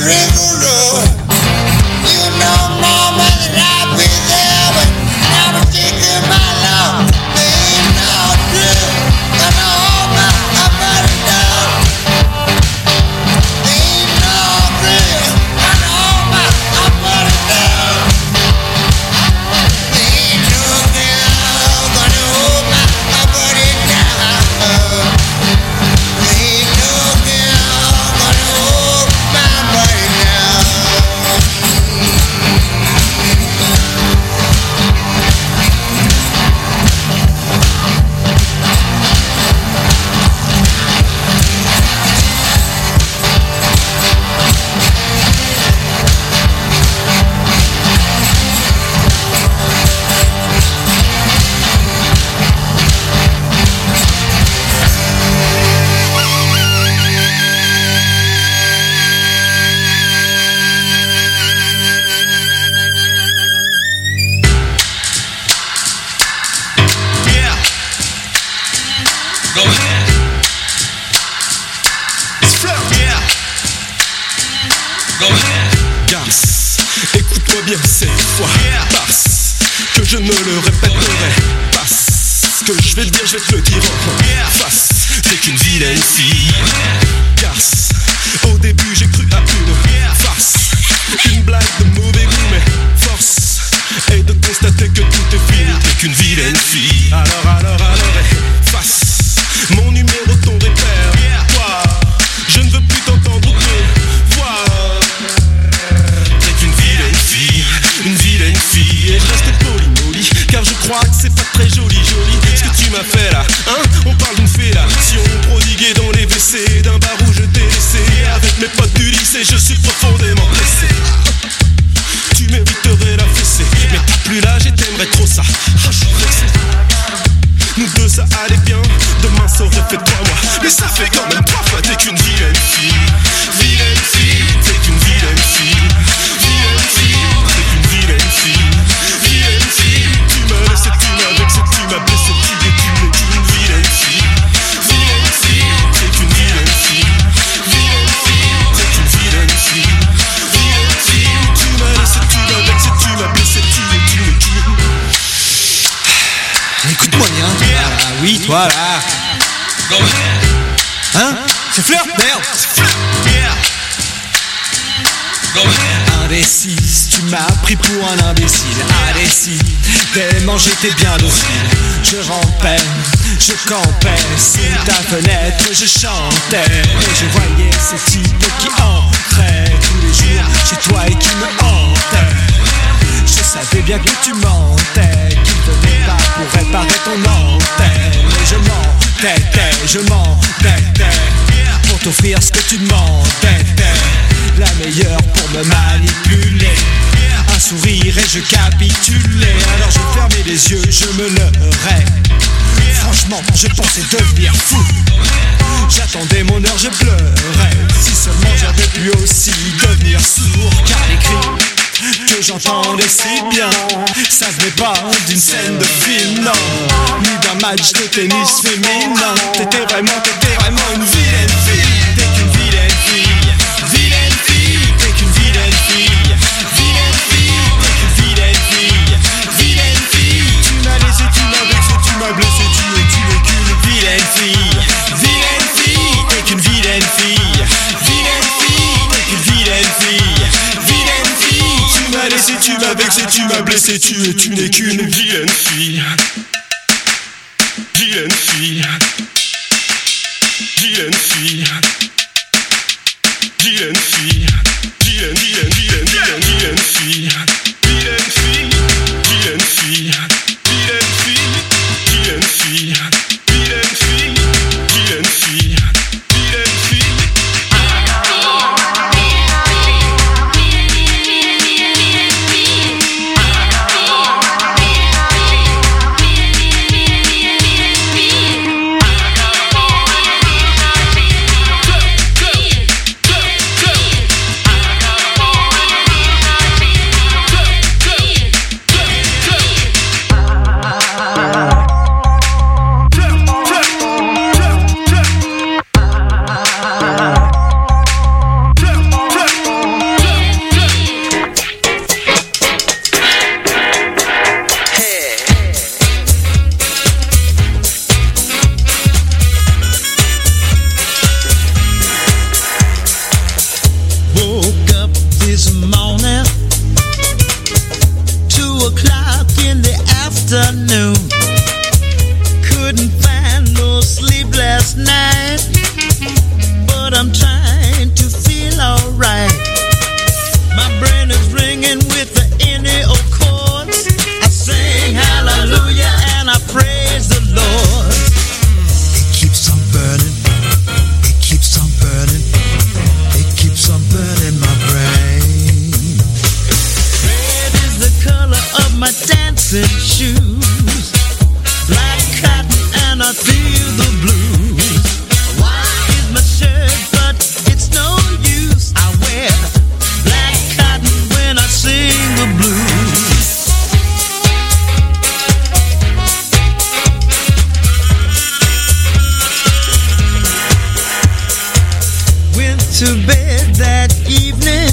Garce, écoute-moi bien cette fois, parce que je ne le répéterai pas. Ce que je vais te dire, je vais te le dire en face. T'es qu'une vilaine fille. Garce, au début j'ai cru à une farce, une blague de mauvais goût, mais force est de constater que tout est fini. T'es qu'une vilaine fille. Alors, efface mon numéro, ton repère. Toi, je ne veux plus t'entendre te voir. T'es qu'une vilaine fille, une vilaine fille. Et je restais poli, car je crois que c'est pas très joli. Ce que tu m'as fait là, hein? On parle d'une fellation prodiguée dans les WC d'un bar où je t'ai laissé. Avec mes potes du lycée, je suis profondément blessé. Tu mériterais la fessée, mais t'as plus l'âge et t'aimerais trop ça. Je suis vexé. Nous deux ça allait bien, demain ça aurait fait 3 mois. Mais ça fait quand même 3 fois. T'es qu'une vilaine fille, vilaine fille. T'es qu'une vilaine fille, vilaine fille. T'es qu'une vilaine fille, vilaine fille. Tu m'as laissé, tu m'as vexé, tu m'as blessé. Tu n'es qu'une vilaine fille, vilaine fille. T'es qu'une vilaine fille, vilaine fille. T'es qu'une vilaine fille, vilaine fille. Tu m'as laissé, tu m'as vexé, tu m'as blessé. Tu n'es qu'une. Écoute-moi bien, toi, oui, toi là. Hein? C'est Fleur? Merde! Indécise, tu m'as pris pour un imbécile. Indécidément j'étais bien docile. Je rampais, je campais sous ta fenêtre, je chantais. Et je voyais ces types qui entraient tous les jours chez toi et qui me hantaient. Je savais bien que tu mentais, qu'ils venaient pas pour réparer ton antenne. Mais je m'entêtais pour t'offrir ce que tu demandais. La meilleure pour me manipuler. Un sourire et je capitulais. Alors je fermais les yeux, je me leurrais. Franchement, je pensais devenir fou. J'attendais mon heure, je pleurais. Si seulement j'avais pu aussi devenir sourd. Car les cris que j'entendais si bien, ça venait pas d'une scène de film, non, ni d'un match de tennis féminin. T'étais vraiment une vilaine fille. T'es qu'une vilaine fille, vilaine fille. T'es qu'une vilaine fille, vilaine fille. T'es qu'une vilaine fille, vilaine fille. Tu m'as laissé, tu m'as vexé, tu m'as blessé. Tu n'es qu'une vilaine fille, vilaine fille. T'es qu'une vilaine fille, vilaine fille. T'es qu'une vilaine fille, vilaine fille. Tu m'as laissé, tu m'as vexé, tu m'as blessé. Tu n'es qu'une vilaine fille, vilaine fille, vilaine fille, vilaine fille, vilaine fille, vilaine fille, vilaine fille, vilaine fille, vilaine fille, vilaine fille, vilaine fille, vilaine fille. to bed that evening,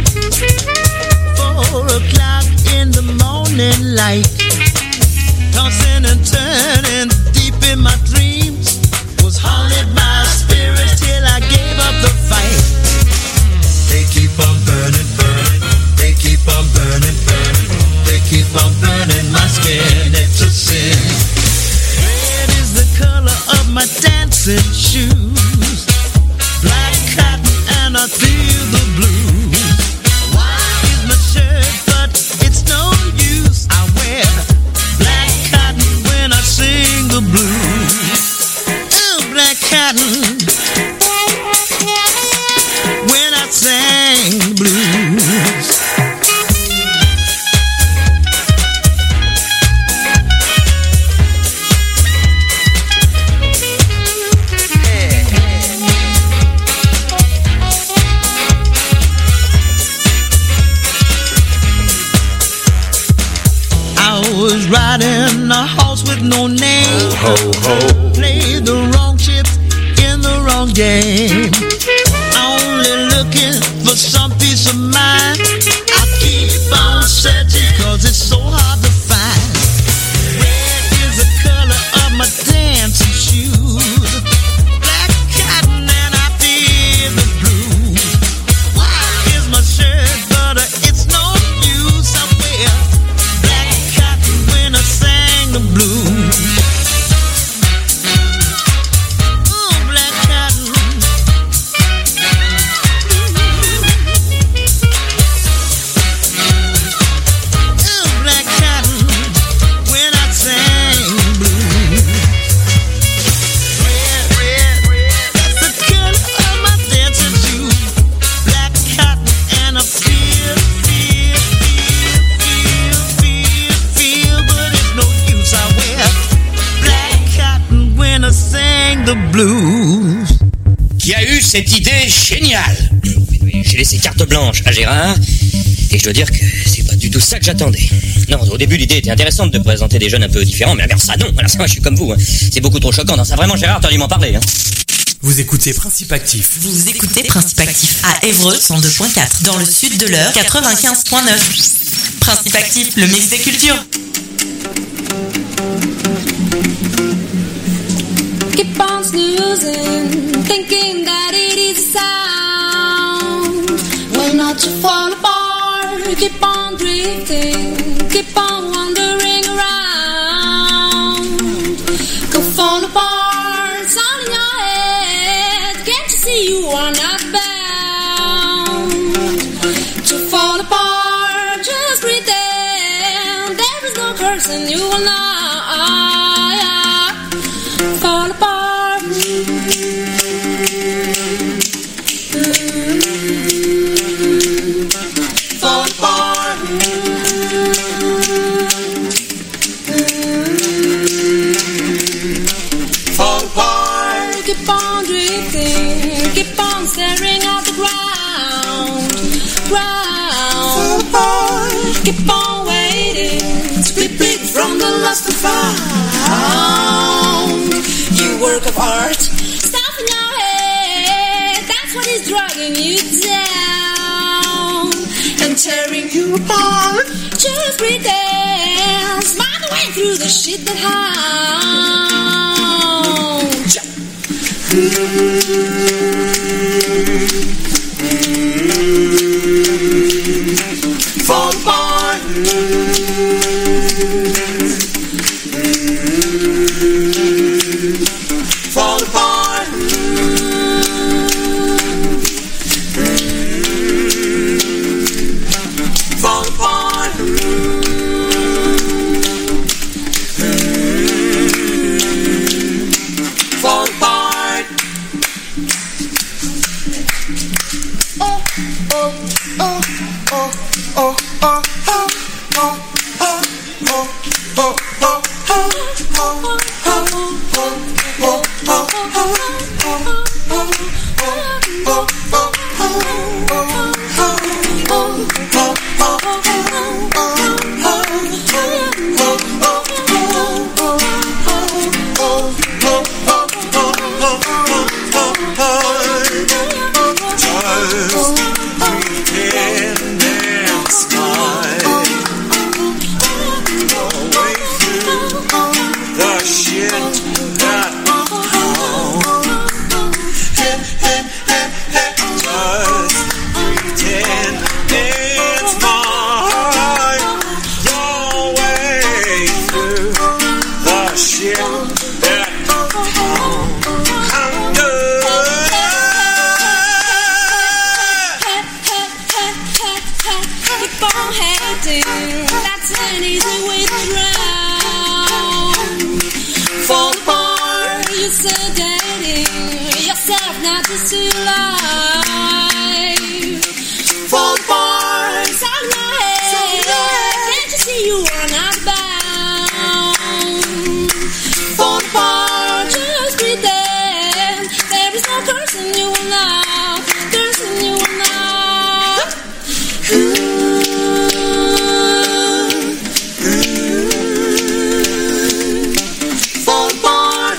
4:00 in the morning light, tossing and turning deep in my dreams, was haunted by spirits till I gave up the fight. They keep on burning, burning, they keep on burning, burning, they keep on burning my skin, it's a sin. Red is the color of my dancing shoes, black cotton and I feel the blues. White is my shirt but it's no use, I wear black cotton when I sing the blues. Oh, black cotton when I sing the blues. Was riding a horse with no name. Ho, ho. Played the wrong chips in the wrong game. Only looking for some peace of mind. I keep on searching cause it's so hard to find. Red is the color of my dancing shoes, black cotton and I feel the blues. White is my shirt but it's no use, I wear sang the blues. Oh, black cotton. Oh, black cotton when I sang the blues. Red, red, red, that's the color of my dancing shoes. Black cotton and I feel, but it's no use, I wear black cotton when I sing the blues. Qui a eu cette idée géniale? J'ai laissé carte blanche à Gérard et je dois dire que c'est pas du tout ça que j'attendais. Non, au début l'idée était intéressante de présenter des jeunes un peu différents, mais alors ça non, alors ça moi je suis comme vous, hein. C'est beaucoup trop choquant, non ça vraiment Gérard t'aurais dû m'en parler. Hein. Vous écoutez Principe Actif. Vous écoutez Principe Actif à Évreux 102.4, dans le sud de l'Eure 95.9. Principe Actif, le mix des cultures. Keep on snoozing, thinking that it is sound. Well, not to fall apart. Keep on drifting, keep on wandering around. Go fall apart, it's all in your head. Can't you see you are not bound to fall apart? Just pretend there is no curse and you will not fall apart. Fall apart. Fall apart. Keep on drifting, keep on staring at the ground. Fall apart. Keep on waiting to be picked from the lost and found. You work of art, stuff in your head, that's what is dragging you down and tearing you apart. Just pretend, smile the way through the shit that haunts. Fall apart. Fall apart. Fall apart. Fall apart. Oh, oh, oh, oh, oh, oh, oh, oh, oh, oh, oh, oh, see you live. Fall apart, sunlight. Can't you see you are not bound? Fall apart, just pretend. There is no cursing you now, cursing you now. Fall apart.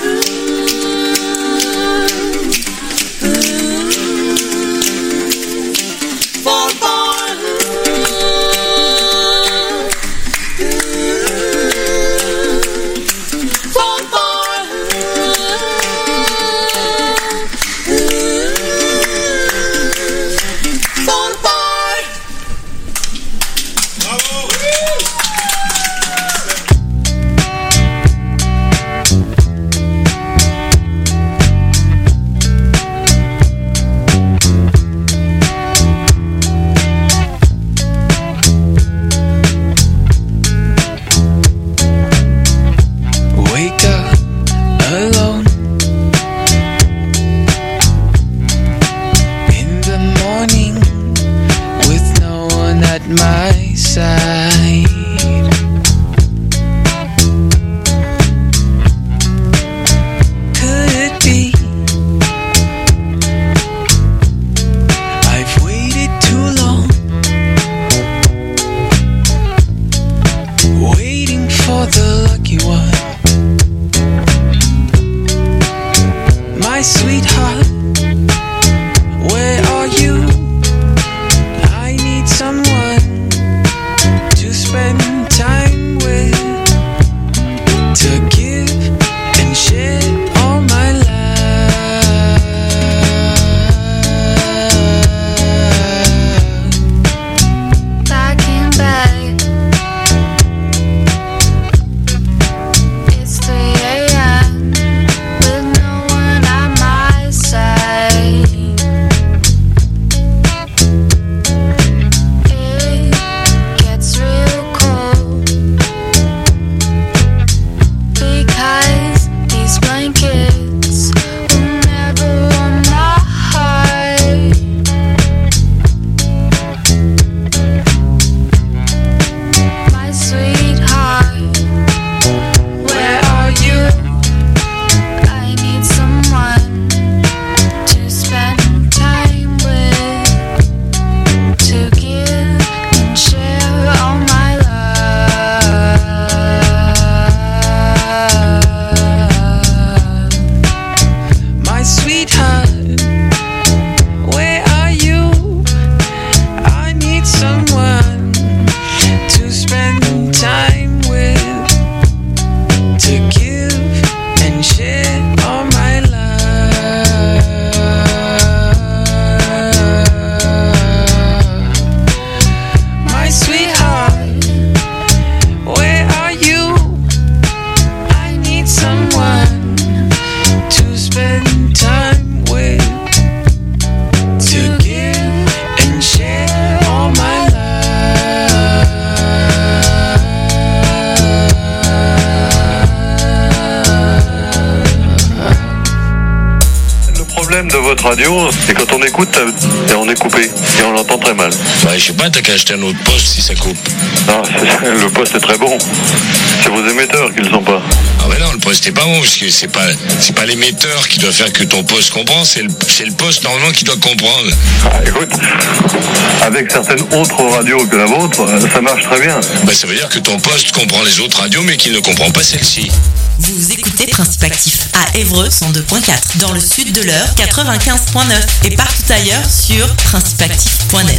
Fall apart. Fall apart. Fall apart. Wake up alone in the morning with no one at my side. Could it be I've waited too long, waiting for the lucky one? My sweetheart, where are you? I need someone to spend time with, to give and share all my life. Back in bed, it's 3 a.m. with no one at my side. It gets real cold because these blankets will never warm my heart. My sweetheart, where are you? I need someone to spend time with, to give and share all my love. My sweetheart, where are you? I need someone to spend time with, to give and share all my love. My sweetheart, where are you? I need someone to spend time with, to give and share all my love. Le problème de votre radio, c'est quand on écoute et on est coupé et on l'entend très mal. Ouais, je sais pas, t'as qu'à acheter un autre poste si ça coupe. Non, le poste est très bon. C'est vos émetteurs qui le sont pas. Ah ouais non, le poste est pas bon, parce que c'est pas l'émetteur qui doit faire que ton poste comprend, c'est le poste normalement qui doit comprendre. Ah, écoute, avec certaines autres radios que la vôtre, ça marche très bien. Bah ça veut dire que ton poste comprend les autres radios mais qu'il ne comprend pas celle-ci. Vous écoutez Principe Actif à Évreux 102.4, dans le sud de l'Eure 95.9 et partout ailleurs sur principeactif.net.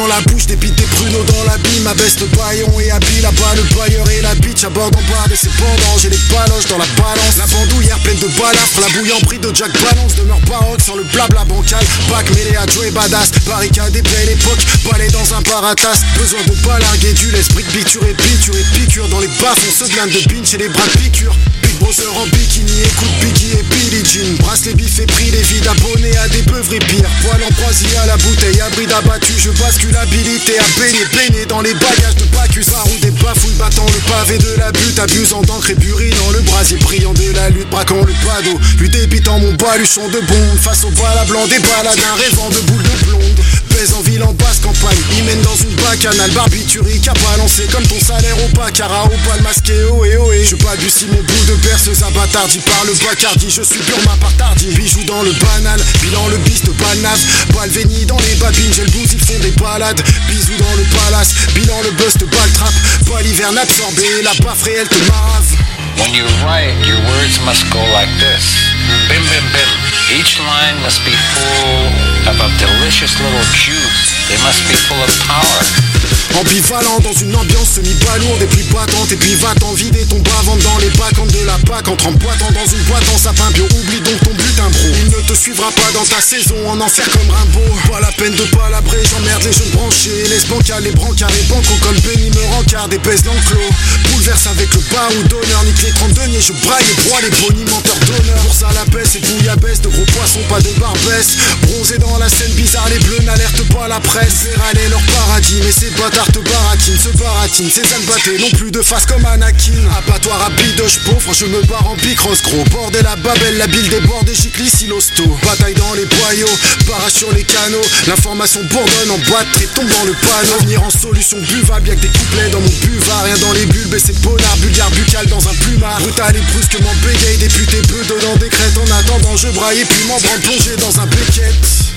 dans la bouche, des bites, des pruneaux dans l'abîme. Ma veste, le baillon et habille là-bas, le bailleur et la bitch. À bord en barre et ses pendants, j'ai les baloches dans la balance. La bandoulière pleine de balafres, la bouille en prix de Jack Balance. Demeure baroque sans le blabla bancal. Bac mêlé à Joey Badass, barricade et belle époque. Balai dans un baratas, besoin de pas larguer du laisse. Brique, biture et piqûre. Dans les bars, on se blinde de binge et les bras de piqûre. Big Brother en bikini, écoute Biggie et Billie Jean. Brasse les bifs et pris les vides, abonnés à des beuveries pires. Poil en croisier à la bouteille, abri d'abattu. Je bascule habilité à baigner dans les bagages de Bacchus. Barou des bafouilles, battant le pavé de la butte. Abusant d'encre et burinant le brasier, brillant de la lutte. Braquant le padeau, lui débitant mon baluchon de bombe. Face au bal blanc des baladins, rêvant de boules de blonde. Pèse en ville en basse campagne, il mène dans une bacchanale. Barbiturique à balancer comme ton salaire au baccarat. Au bal masqué, ohé. Je balbutie mon bout de perceuse abattardi par le Bacardi. Je suis pur ma part tardi, bijoux dans le banal. Bilan le bis de balnave, balvéni dans les babines. J'ai le blues, ils font des balades. Bisous dans le palace, bilan le buzz de baltrap. Pas l'hiverne absorbé, la baffe réelle te marave. When you write, your words must go like this. Bim, bim, bim. Each line must be full of a delicious little juice. They must be full of power. Ambivalent dans une ambiance semi-balourde et puis battante. Et puis va-t'en vider ton bas-ventre dans les bacchantes de la PAC. Entre en boitant dans une boîte en sapin bio. Oublie donc ton butin bro. Il ne te suivra pas dans ta saison en enfer comme Rimbaud. Pas la peine de palabrer, j'emmerde les jeunes branchés. Les bancals, les brancards, les banques au col béni me rencarde. Épaisse l'enclos, bouleverse avec le barou d'honneur. Nique les 30 deniers, je braille les broies, les bonimenteurs d'honneur. Course à la baisse et bouillabaisse, de gros poissons, pas de barbesse. Bronzé dans la scène bizarre, les bleus n'alertent pas la presse. Faire aller leur paradis, mais ces bâtards te baratinent, se baratinent. Ces ânes battés n'ont plus de face comme Anakin. Abattoir à bidoche pauvre, je me barre en bicross gros. Bordel à Babel, la bile déborde et gicle ici l'hosto. Bataille dans les boyaux, barrage sur les canaux. L'information bourdonne en boîte et tombe dans le panneau. Venir en solution buvable, y'a que des couplets dans mon buvard. Rien dans les bulbes et c'est polar, bulgare buccal dans un plumard. Brutal et brusquement bégaye, député peu dedans décrète. En attendant je braille et puis m'en branle plongé dans un béquette.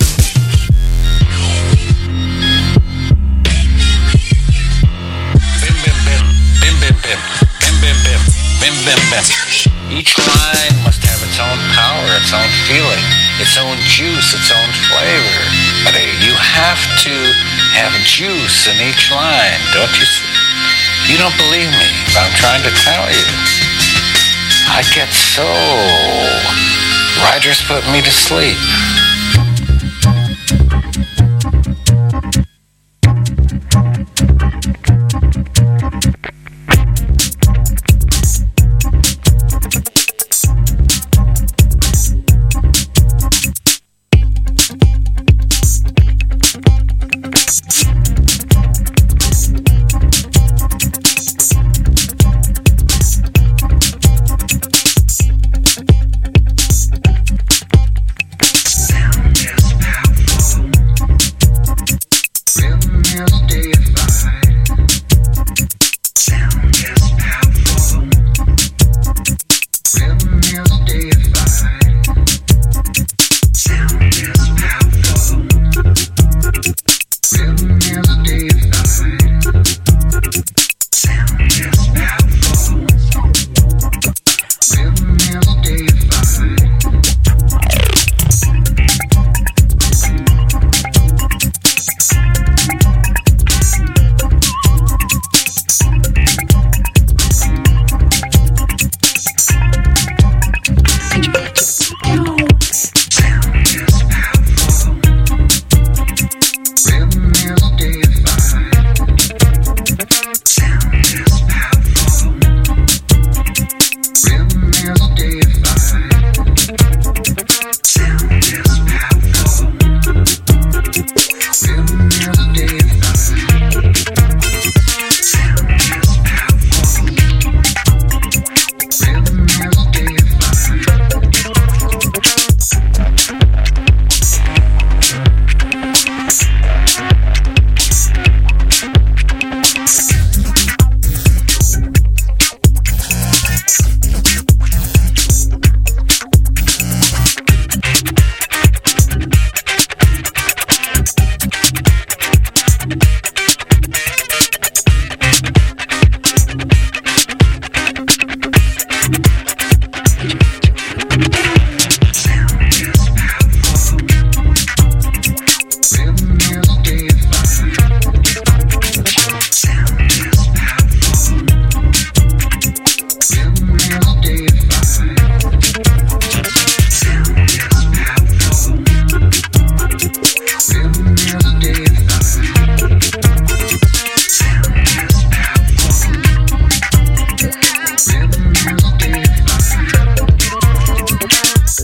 Each line must have its own power, its own feeling, its own juice, its own flavor. But you have to have juice in each line, don't you see? You don't believe me, but I'm trying to tell you. I get so... Writers put me to sleep.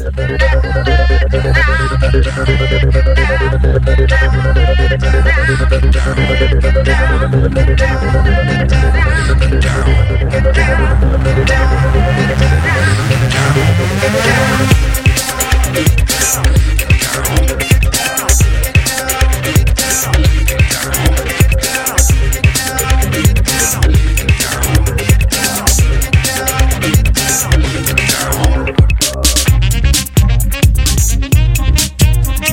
down.